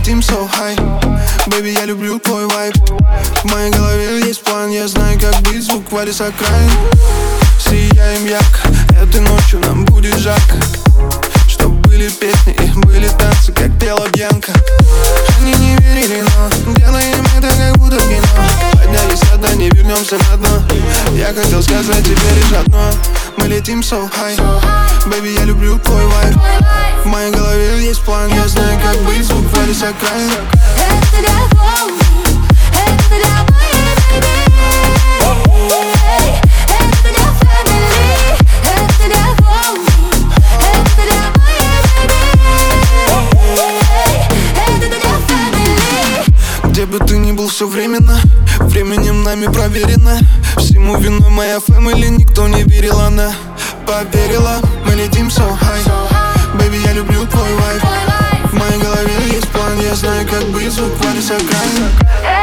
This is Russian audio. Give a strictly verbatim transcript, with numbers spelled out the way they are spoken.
летим so high. Baby, я люблю твой вайб. В моей голове есть план, я знаю, как бить звук вали с окраин. Сияем ярко, этой ночью нам будет жарко. Чтоб были песни и были танцы, как пела Бьянка. Они не верили, но делаем это как будто в кино. Поднялись со дна, не вернемся на дно. Я хотел сказать тебе лишь одно: мы летим so high. Baby, я люблю твой вайб. В моей голове есть план, я знаю, как быть звук вали с окраин. Это для волны, это для моей baby. Это для family, это для волны, это для моей baby. Это для family. Где бы ты ни был, все временно, временем нами проверено. Всему виной моя фэмили, никто не верил, она поверила. Мы летим so high. Baby, я люблю твой вайб. В моей голове есть план, я знаю, как быть звук вали с окраин.